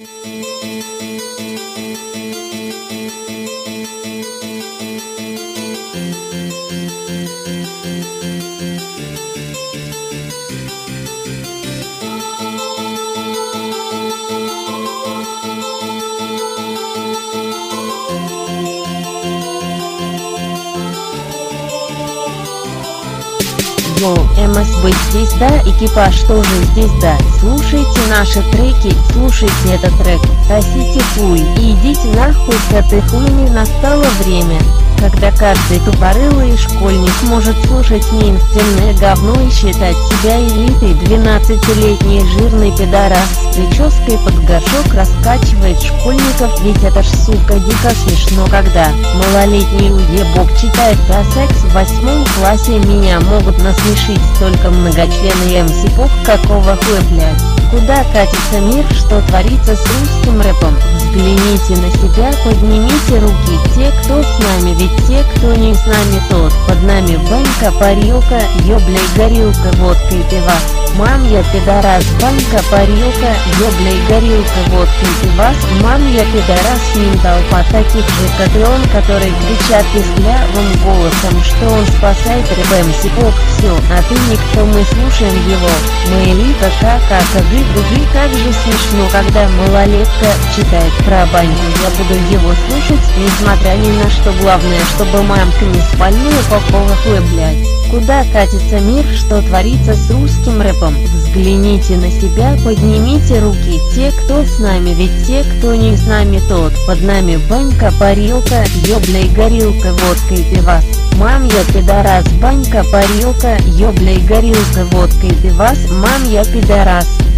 Йоу, МСБ здесь, да, экипаж тоже здесь, да. Слушайте наши треки, слушайте этот трек, сосите хуй и идите нахуй с этой хуйни. Настало время, когда каждый тупорылый школьник может слушать мейнстримное говно и считать себя элитой. 12-летний жирный пидорас с прической под горшок раскачивает школьников, ведь это ж, сука, дико смешно, когда малолетний уебок читает про секс в 8 классе. Меня могут насмешить только многочленный МС Пок. Какого хуя, блядь? Куда катится мир, что творится с русским рэпом? Взгляните на себя, поднимите руки, те, кто с нами, ведь те, кто не с нами, тот под нами. Банька, парилка, ёбляй, горилка, водка и пивас. Мам, я пидорас, банька, парилка, ёбляй, горилка, водка и пивас. Мам, я пидорас, с ним толпа таких же, как и он, которые кричат пизглявым голосом, что он спасает рэп. МС Пок, все, а ты никто, мы слушаем его. Мы элита, ка-ка-ка-гы, как же смешно, когда малолетка читает про баньку. Я буду его слушать, несмотря ни на что. Главное, чтобы мамка не спалила. Какого хуя, блядь? Куда катится мир, что творится с русским рэпом? Взгляните на себя, поднимите руки, те, кто с нами, ведь те, кто не с нами, тот под нами. Банька, парилка, ёбляй, горилка, водка и пивас. Мам, я пидорас, банька, парилка, ёбляй, горилка, водка и пивас. Мам, я пидорас.